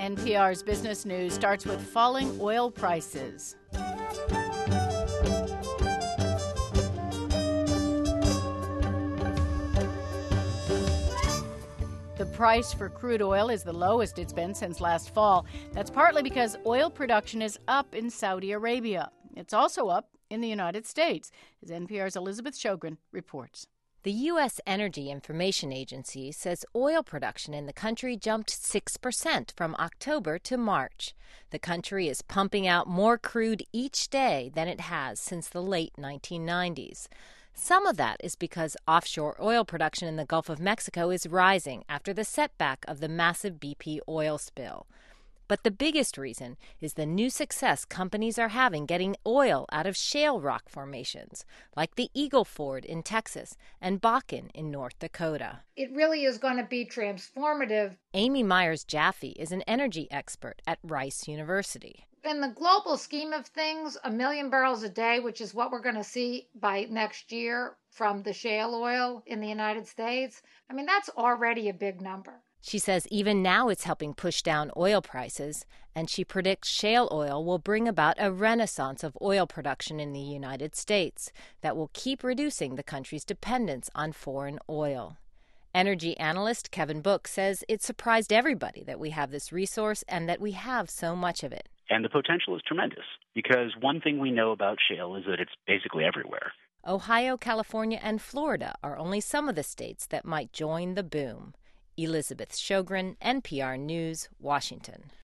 NPR's business news starts with falling oil prices. The price for crude oil is the lowest it's been since last fall. That's partly because oil production is up in Saudi Arabia. It's also up in the United States, as NPR's Elizabeth Sjogren reports. The U.S. Energy Information Agency says oil production in the country jumped 6% from October to March. The country is pumping out more crude each day than it has since the late 1990s. Some of that is because offshore oil production in the Gulf of Mexico is rising after the setback of the massive BP oil spill. But the biggest reason is the new success companies are having getting oil out of shale rock formations, like the Eagle Ford in Texas and Bakken in North Dakota. It really is going to be transformative. Amy Myers-Jaffe is an energy expert at Rice University. In the global scheme of things, 1 million barrels a day, which is what we're going to see by next year from the shale oil in the United States, that's already a big number. She says even now it's helping push down oil prices, and she predicts shale oil will bring about a renaissance of oil production in the United States that will keep reducing the country's dependence on foreign oil. Energy analyst Kevin Book says it surprised everybody that we have this resource and that we have so much of it. And the potential is tremendous, because one thing we know about shale is that it's basically everywhere. Ohio, California, and Florida are only some of the states that might join the boom. Elizabeth Sjogren, NPR News, Washington.